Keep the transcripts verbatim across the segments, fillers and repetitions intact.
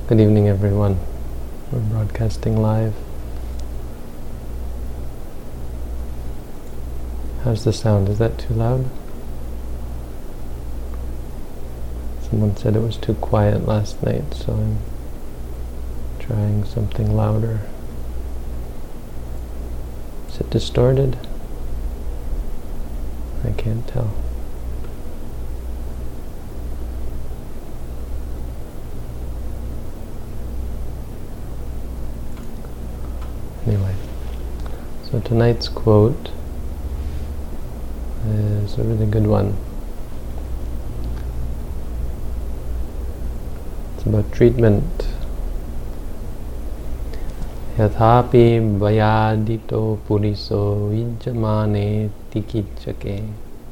Good evening, everyone. We're broadcasting live. How's the sound? Is that too loud? Someone said it was too quiet last night, so I'm trying something louder. Is it distorted? I can't tell. Anyway, so tonight's quote is a really good one. It's about treatment. Yathapi vayadito puriso vijamane tikichake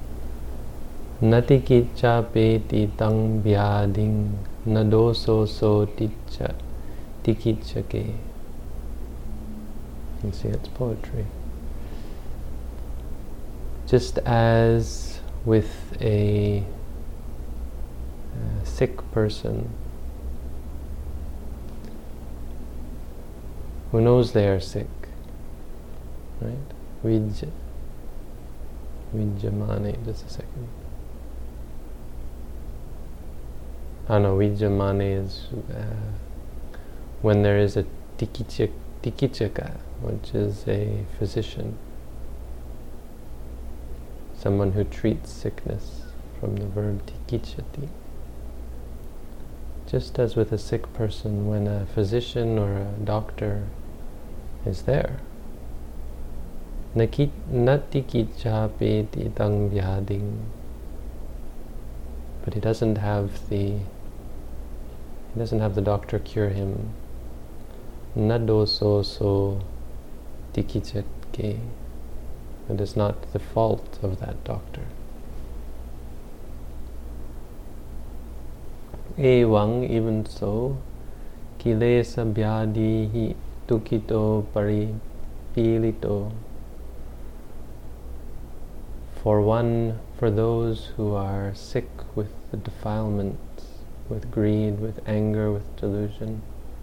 natikicha peti tang vyading nadoso so ticha tikichake. You can see it's poetry. Just as with a, a sick person who knows they are sick, right? Vij, vijamane, just a second. Oh no, vijamane is uh, when there is a tikichak, tikichaka, which is a physician, someone who treats sickness, from the verb tikichati. Just as with a sick person, when a physician or a doctor is there, natikicha peti tang vyading, but he doesn't have the he doesn't have the doctor cure him. Nadoso so tikichake. It is not the fault of that doctor. Evang, even so, kilesa vyadihi tukito paripilito. For one, for those who are sick with the defilements, with greed, with anger, with delusion,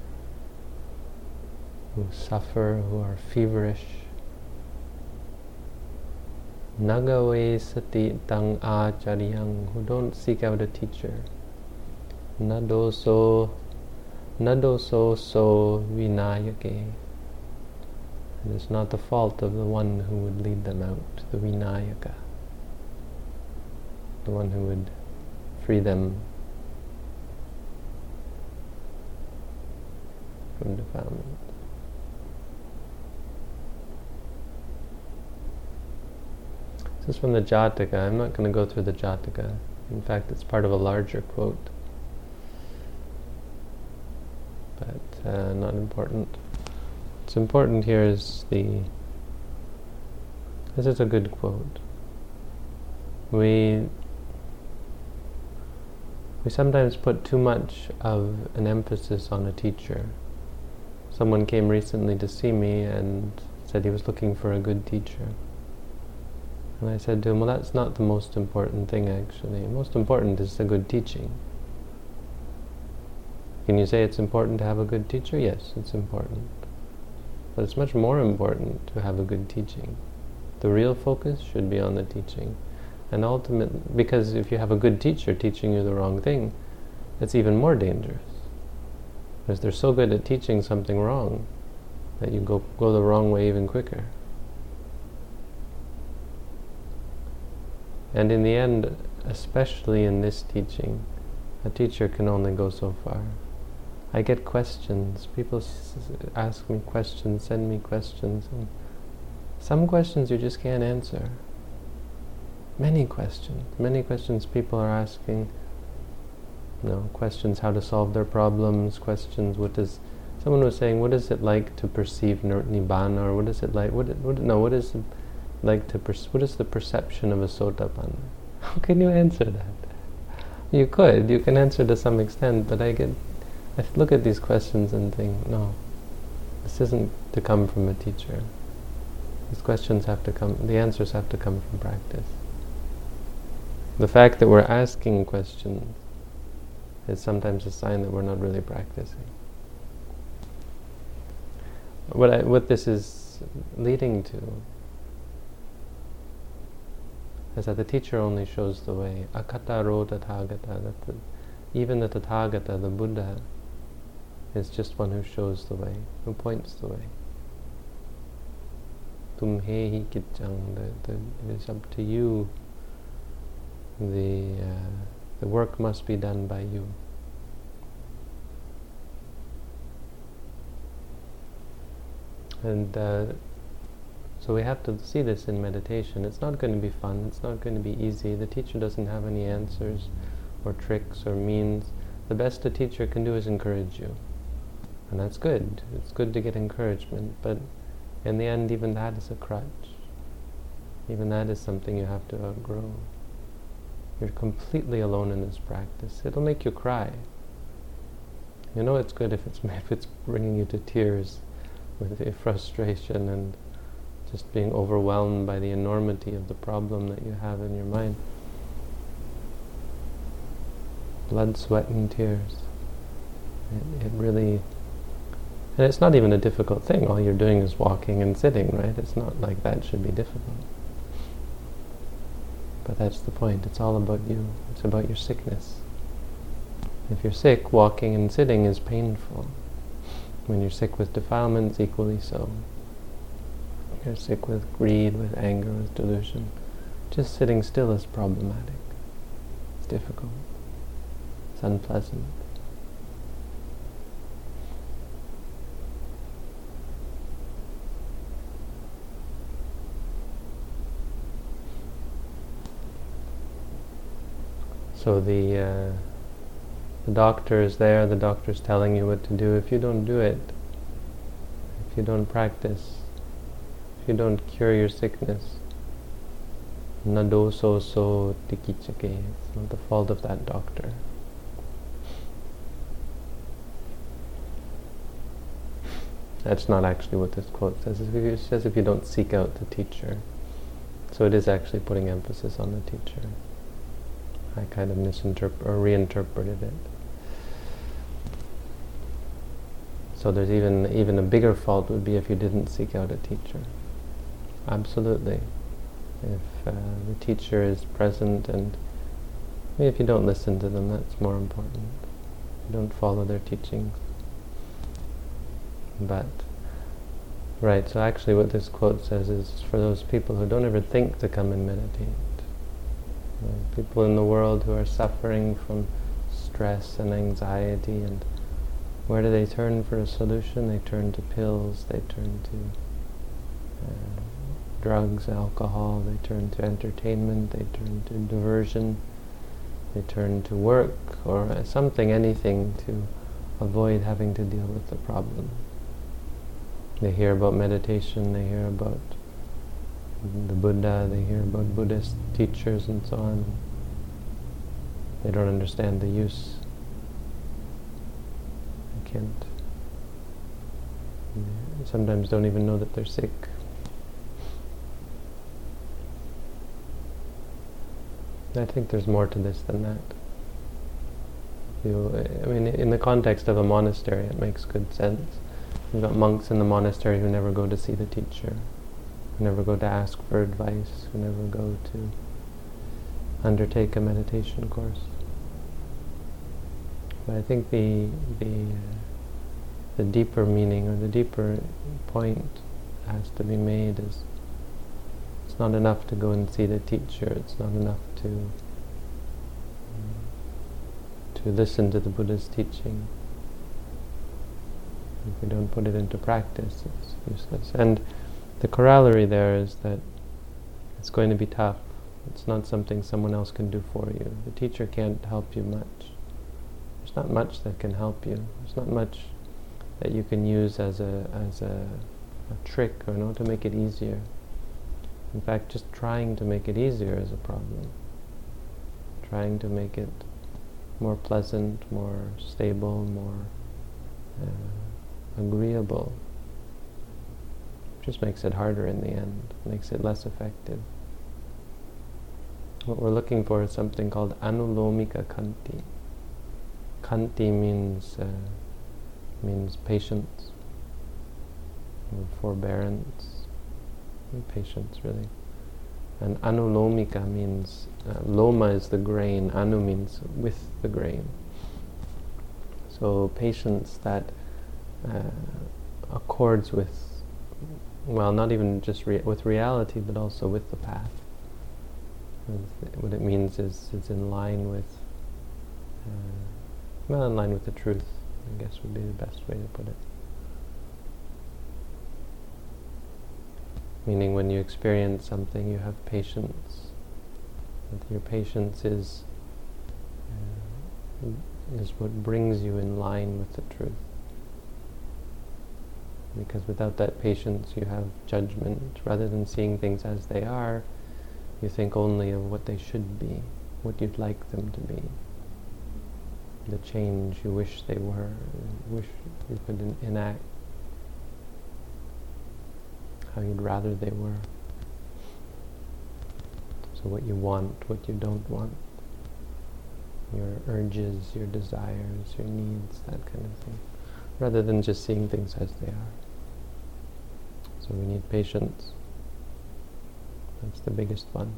who suffer, who are feverish, nagawe sati tang acharyang, who don't seek out a teacher, nadoso nadoso so vinayake. It is not the fault of the one who would lead them out, the vinayaka, the one who would free them from defilement. This is from the Jataka. I'm not going to go through the Jataka. In fact, it's part of a larger quote, but uh, not important. What's important here is the... This is a good quote. We we sometimes put too much of an emphasis on a teacher. Someone came recently to see me and said he was looking for a good teacher. And I said to him, well, that's not the most important thing, actually. Most important is the good teaching. Can you say it's important to have a good teacher? Yes, it's important. But it's much more important to have a good teaching. The real focus should be on the teaching. And ultimately, because if you have a good teacher teaching you the wrong thing, it's even more dangerous. Because they're so good at teaching something wrong that you go, go the wrong way even quicker. And in the end, especially in this teaching, a teacher can only go so far. I get questions. People s- ask me questions, send me questions. And some questions you just can't answer. Many questions. Many questions people are asking. You know, questions how to solve their problems, questions what does... Someone was saying, what is it like to perceive nir- Nibbana? Or what is it like... What, what, no, what is it like to... Per- what is the perception of a Sotapanna? How can you answer that? You could. You can answer to some extent, but I get... I look at these questions and think, no, this isn't to come from a teacher. These questions have to come, the answers have to come from practice. The fact that we're asking questions is sometimes a sign that we're not really practicing. what I, what this is leading to is that the teacher only shows the way. Akataro Tathagata, that the, even the Tathagata, the Buddha, is just one who shows the way, who points the way. Tumhehi Kitchang, the, the, it is up to you. The, uh, the work must be done by you. And uh, so we have to see this in meditation. It's not going to be fun, it's not going to be easy. The teacher doesn't have any answers or tricks or means. The best a teacher can do is encourage you. And that's good. It's good to get encouragement, but in the end, even that is a crutch. Even that is something you have to outgrow. You're completely alone in this practice. It'll make you cry. You know it's good if it's if it's bringing you to tears with the frustration and just being overwhelmed by the enormity of the problem that you have in your mind. Blood, sweat, and tears. It, it really... And it's not even a difficult thing. All you're doing is walking and sitting, right? It's not like that should be difficult. But that's the point. It's all about you. It's about your sickness. If you're sick, walking and sitting is painful. When you're sick with defilements, equally so. You're sick with greed, with anger, with delusion. Just sitting still is problematic. It's difficult. It's unpleasant. So the, uh, the doctor is there, the doctor's telling you what to do. If you don't do it, if you don't practice, if you don't cure your sickness, nadoso so tikichake, it's not the fault of that doctor. That's not actually what this quote says. It says if you don't seek out the teacher. So it is actually putting emphasis on the teacher. I kind of misinterpreted or reinterpreted it. So there's even even a bigger fault would be if you didn't seek out a teacher. Absolutely. If uh, the teacher is present and maybe if you don't listen to them, that's more important. You don't follow their teachings. But, right, so actually what this quote says is for those people who don't ever think to come and meditate. Uh, people in the world who are suffering from stress and anxiety, and where do they turn for a solution? They turn to pills, they turn to uh, drugs, alcohol, they turn to entertainment, they turn to diversion, they turn to work or uh, something, anything to avoid having to deal with the problem. They hear about meditation, they hear about the Buddha, they hear about Buddhist teachers and so on. They don't understand the use. They can't. They sometimes don't even know that they're sick. I think there's more to this than that. You, I mean, in the context of a monastery, it makes good sense. You've got monks in the monastery who never go to see the teacher, who never go to ask for advice, who never go to undertake a meditation course. But I think the the uh, the deeper meaning or the deeper point has to be made is it's not enough to go and see the teacher. It's not enough to um, to listen to the Buddha's teaching. If we don't put it into practice, it's useless. And the corollary there is that it's going to be tough. It's not something someone else can do for you. The teacher can't help you much. There's not much that can help you. There's not much that you can use as a as a, a trick or no to make it easier. In fact, just trying to make it easier is a problem. Trying to make it more pleasant, more stable, more uh, agreeable just makes it harder in the end, makes it less effective. What we're looking for is something called anulomika khanti. Khanti means uh, means patience. or forbearance, and patience really. And anulomika means, uh, loma is the grain, anu means with the grain. So patience that uh, accords with, well, not even just rea- with reality, but also with the path. What it means is it's in line with, uh, well, in line with the truth, I guess would be the best way to put it. Meaning when you experience something, you have patience. But your patience is uh, is what brings you in line with the truth. Because without that patience, you have judgment. Rather than seeing things as they are, you think only of what they should be, what you'd like them to be, the change you wish they were, wish you could en- enact, how you'd rather they were. So what you want, what you don't want, your urges, your desires, your needs, that kind of thing, rather than just seeing things as they are. So we need patience. That's the biggest one.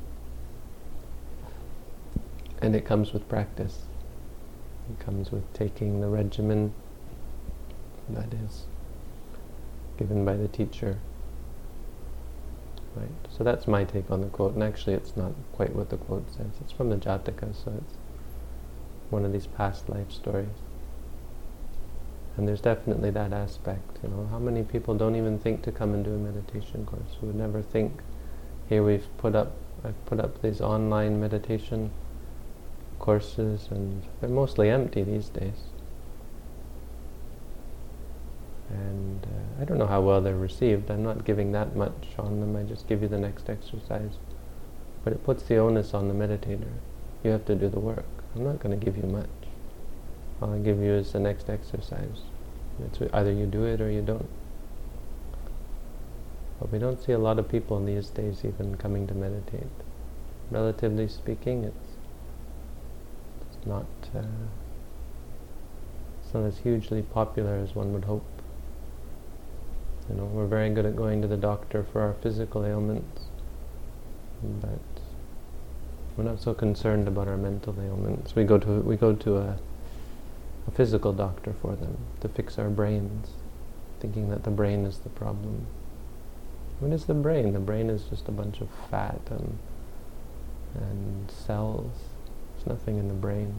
And it comes with practice. It comes with taking the regimen that is given by the teacher. Right. So that's my take on the quote. And actually it's not quite what the quote says. It's from the Jataka, so it's one of these past life stories. And there's definitely that aspect, you know. How many people don't even think to come and do a meditation course? Who would never think, here we've put up, I've put up these online meditation courses, and they're mostly empty these days. And uh, I don't know how well they're received. I'm not giving that much on them. I just give you the next exercise. But it puts the onus on the meditator. You have to do the work. I'm not going to give you much. All I give you is the next exercise. It's either you do it or you don't. But we don't see a lot of people in these days even coming to meditate. Relatively speaking, it's it's not uh, it's not as hugely popular as one would hope. You know, we're very good at going to the doctor for our physical ailments, but we're not so concerned about our mental ailments. We go to we go to a, a physical doctor for them, to fix our brains, thinking that the brain is the problem. What is the brain? The brain is just a bunch of fat and and cells. There's nothing in the brain.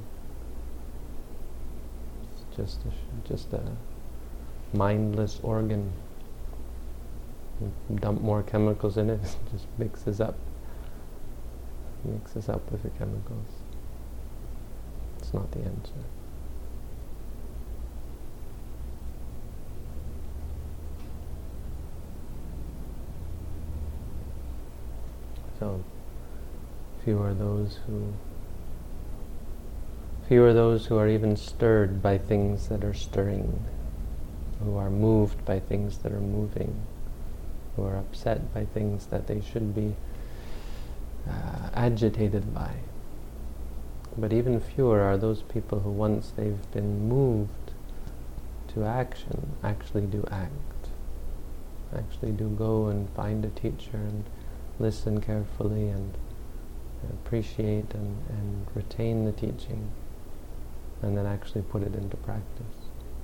It's just a, sh- just a mindless organ. You dump more chemicals in it, it just mixes up. Mixes up with the chemicals. It's not the answer. So, few are those who few are those who are even stirred by things that are stirring, who are moved by things that are moving, who are upset by things that they should be uh, agitated by. But even fewer are those people who, once they've been moved to action, actually do act, actually do go and find a teacher and listen carefully and appreciate and, and retain the teaching, and then actually put it into practice.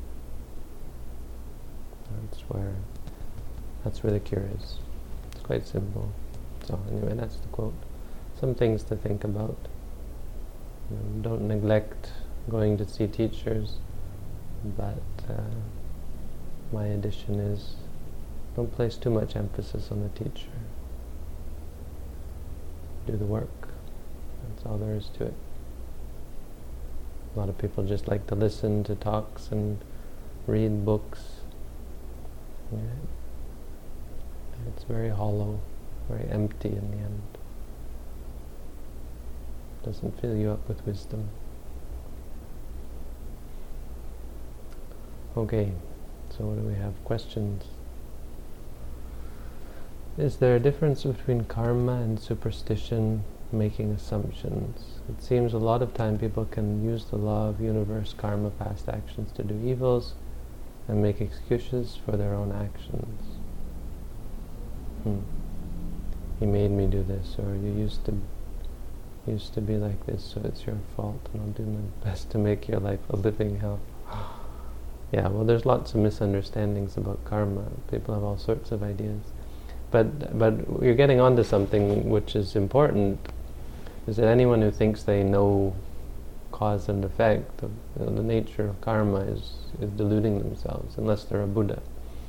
That's where that's where the cure is. It's quite simple. So anyway, that's the quote. Some things to think about. You know, don't neglect going to see teachers, but uh, my addition is, don't place too much emphasis on the teacher. Do the work. That's all there is to it. A lot of people just like to listen to talks and read books. Yeah. It's very hollow, very empty in the end. Doesn't fill you up with wisdom. Okay, so what do we have? Questions? Is there a difference between karma and superstition, making assumptions? It seems a lot of time people can use the law of universe, karma, past actions to do evils and make excuses for their own actions. Hmm. He made me do this, or you used to used to be like this, so it's your fault, and I'll do my best to make your life a living hell. Yeah, well, there's lots of misunderstandings about karma. People have all sorts of ideas. But but you're getting onto something which is important, is that anyone who thinks they know cause and effect, of, you know, the nature of karma, is, is deluding themselves, unless they're a Buddha.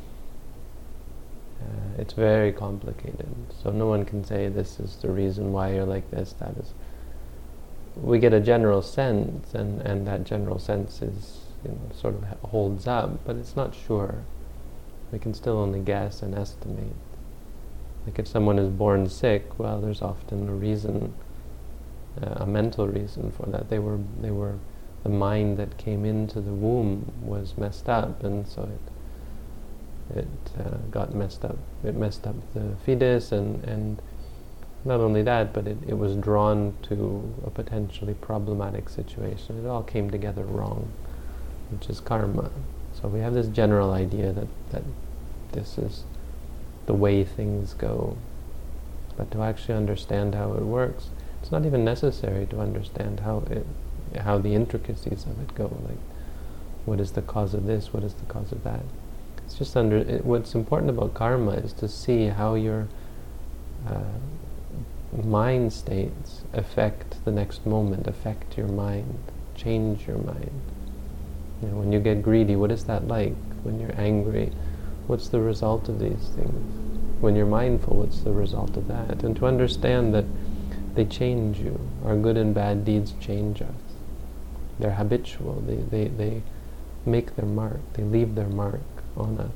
Uh, it's very complicated, so no one can say this is the reason why you're like this, that is. We get a general sense, and, and that general sense is, you know, sort of holds up, but it's not sure. We can still only guess and estimate. Like if someone is born sick, well, there's often a reason, uh, a mental reason for that. They were, they were, the mind that came into the womb was messed up, and so it it uh, got messed up. It messed up the fetus, and, and not only that, but it, it was drawn to a potentially problematic situation. It all came together wrong, which is karma. So we have this general idea that, that this is the way things go. But to actually understand how it works, it's not even necessary to understand how it, how the intricacies of it go. Like, what is the cause of this? What is the cause of that? It's just under. It, what's important about karma is to see how your uh, mind states affect the next moment, affect your mind, change your mind. You know, when you get greedy, what is that like? When you're angry, what's the result of these things? When you're mindful, what's the result of that? And to understand that they change you. Our good and bad deeds change us. They're habitual. They, they, they make their mark. They leave their mark on us.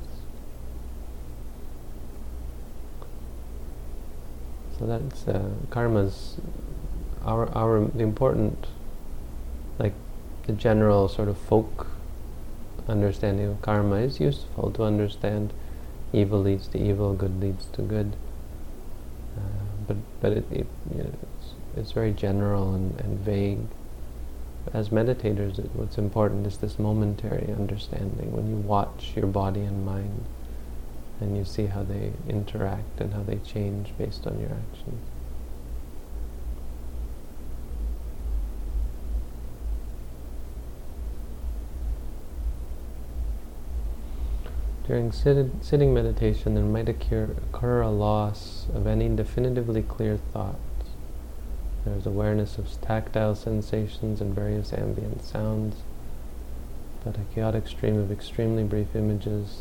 So that's uh, karma's our our the important, like the general sort of folk understanding of karma is useful to understand. Evil leads to evil, good leads to good. Uh, but but it, it you know, it's, it's very general and, and vague. As meditators, it, what's important is this momentary understanding. When you watch your body and mind, and you see how they interact and how they change based on your actions. During sit sitting meditation, there might occur, occur a loss of any definitively clear thoughts. There's awareness of tactile sensations and various ambient sounds, but a chaotic stream of extremely brief images.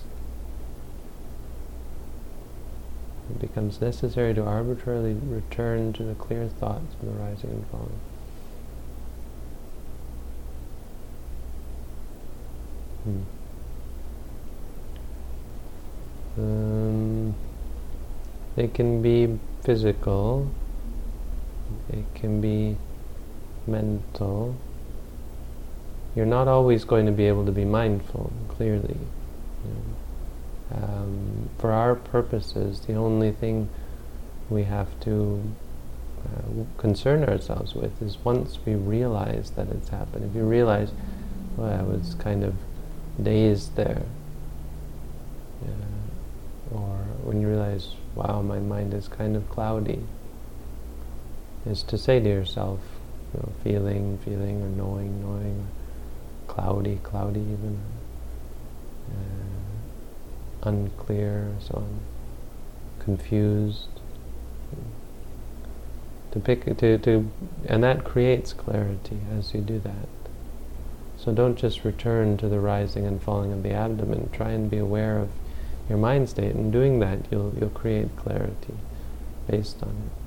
It becomes necessary to arbitrarily return to the clear thoughts from the rising and falling. Hmm. Um, they can be physical, it can be mental. You're not always going to be able to be mindful, clearly. You know. Um, for our purposes, the only thing we have to uh, concern ourselves with is once we realize that it's happened. If you realize, well, I was kind of dazed there, uh, or when you realize, wow, my mind is kind of cloudy, is to say to yourself, you know, feeling, feeling, or knowing, knowing, cloudy, cloudy even, uh, unclear, so on, confused. To pick, to, to, and that creates clarity as you do that. So don't just return to the rising and falling of the abdomen. Try and be aware of your mind state. In doing that, you'll you'll create clarity based on it.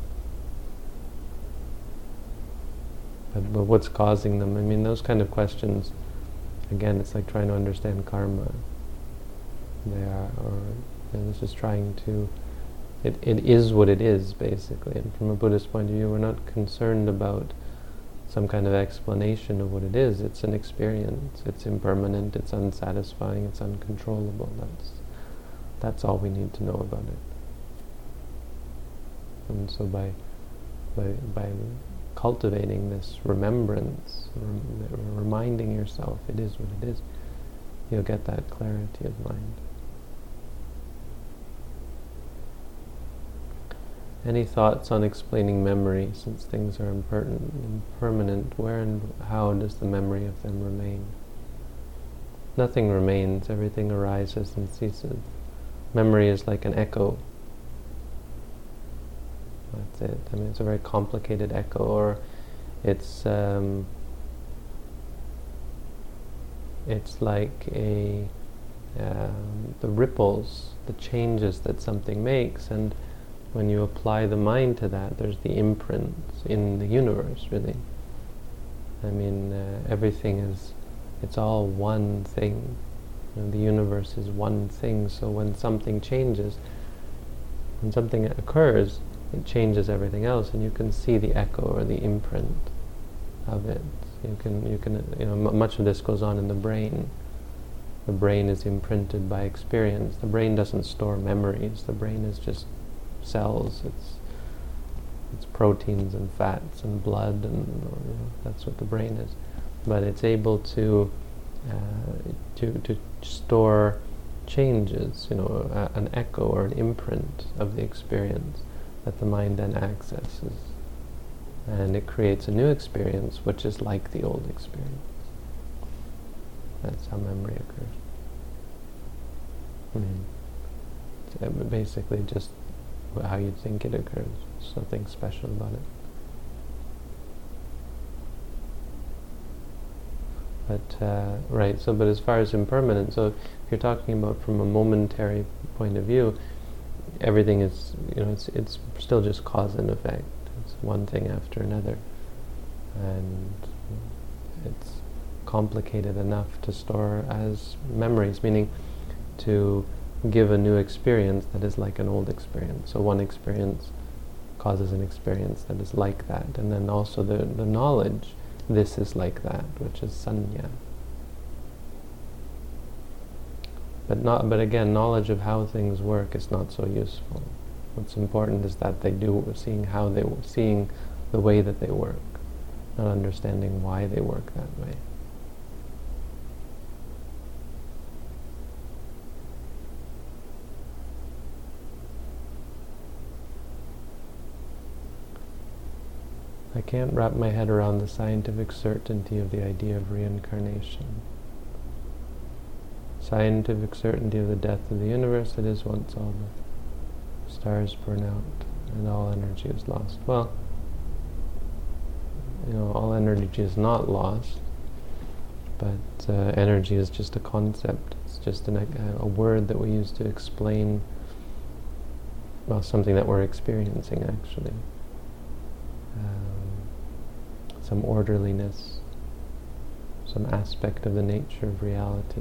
But, but what's causing them? I mean, those kind of questions. Again, it's like trying to understand karma. They are, or you know, this is trying to. It it is what it is, basically. And from a Buddhist point of view, we're not concerned about some kind of explanation of what it is. It's an experience. It's impermanent. It's unsatisfying. It's uncontrollable. That's that's all we need to know about it. And so by by by cultivating this remembrance, rem- reminding yourself it is what it is, you'll get that clarity of mind. Any thoughts on explaining memory, since things are imper- impermanent? Where and how does the memory of them remain? Nothing remains, everything arises and ceases. Memory is like an echo. That's it. I mean, it's a very complicated echo, or it's um, it's like a um, the ripples, the changes that something makes, and when you apply the mind to that, there's the imprints in the universe, really. I mean, uh, everything is, it's all one thing. You know, the universe is one thing, so when something changes, when something occurs, it changes everything else, and you can see the echo or the imprint of it. You can, you can, you know, m- much of this goes on in the brain. The brain is imprinted by experience. The brain doesn't store memories. The brain is just cells. It's it's proteins and fats and blood, and you know, that's what the brain is. But it's able to uh, to to store changes, you know, a, an echo or an imprint of the experience that the mind then accesses, and it creates a new experience which is like the old experience. That's how memory occurs. I mean, it's basically just how you think it occurs. There's nothing special about it. But, uh, right, so, but as far as impermanent, so if you're talking about from a momentary point of view, everything is, you know, it's it's still just cause and effect. It's one thing after another. And it's complicated enough to store as memories, meaning to give a new experience that is like an old experience. So one experience causes an experience that is like that, and then also the, the knowledge, this is like that, which is sanya. But not. But again, knowledge of how things work is not so useful. What's important is that they do, seeing how they, seeing the way that they work, not understanding why they work that way. I can't wrap my head around the scientific certainty of the idea of reincarnation. Scientific certainty of the death of the universe, it is once all the stars burn out and all energy is lost. Well, you know, all energy is not lost, but uh, energy is just a concept. It's just an, a, a word that we use to explain, well, something that we're experiencing, actually. Um, some orderliness, some aspect of the nature of reality.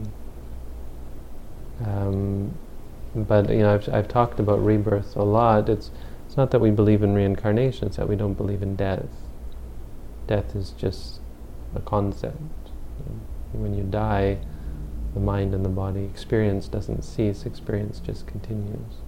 Um, but you know, I've I've talked about rebirth a lot. It's it's not that we believe in reincarnation; it's that we don't believe in death. Death is just a concept. When you die, the mind and the body, experience doesn't cease. Experience just continues.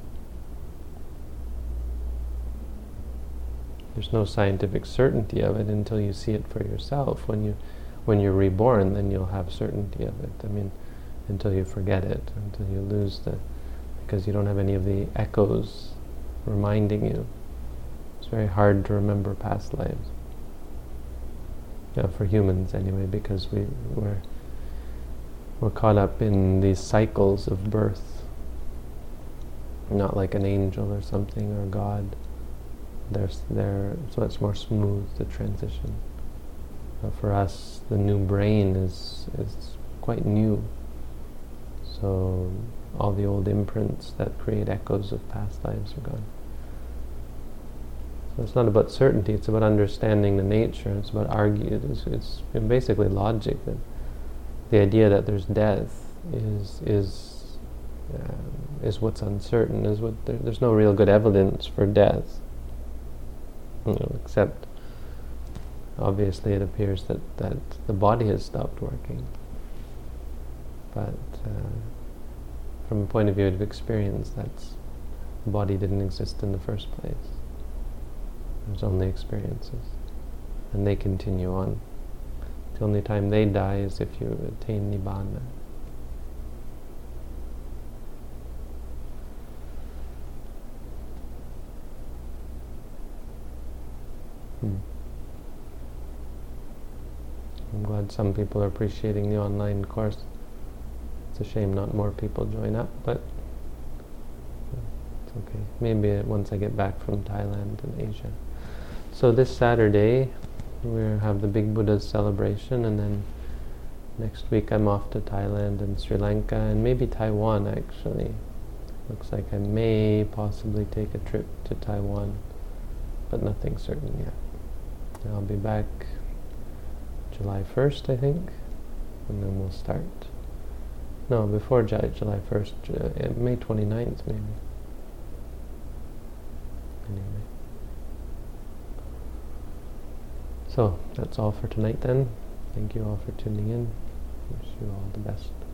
There's no scientific certainty of it until you see it for yourself. When you, when you're reborn, then you'll have certainty of it. I mean, until you forget it, until you lose the, because you don't have any of the echoes reminding you. It's very hard to remember past lives. You know, for humans anyway, because we, we're, we're caught up in these cycles of birth. Not like an angel or something, or God. There's, they're, so it's more smooth, the transition. But for us, the new brain is is quite new. So all the old imprints that create echoes of past lives are gone. So it's not about certainty, it's about understanding the nature, it's about argue, it's, it's basically logic, that the idea that there's death is is uh, is what's uncertain, is what there, there's no real good evidence for death. You know, except obviously it appears that, that the body has stopped working. But uh, from a point of view of experience, that's, the body didn't exist in the first place. There's only experiences, and they continue on. The only time they die is if you attain Nibbana. Hmm. I'm glad some people are appreciating the online course. It's a shame not more people join up, but it's okay. Maybe once I get back from Thailand and Asia. So this Saturday, we'll have the Big Buddha's celebration, and then next week I'm off to Thailand and Sri Lanka, and maybe Taiwan actually. Looks like I may possibly take a trip to Taiwan, but nothing certain yet. And I'll be back July first, I think, and then we'll start. No, before July, July first, uh, May twenty-ninth maybe. Anyway. So, that's all for tonight then. Thank you all for tuning in. Wish you all the best.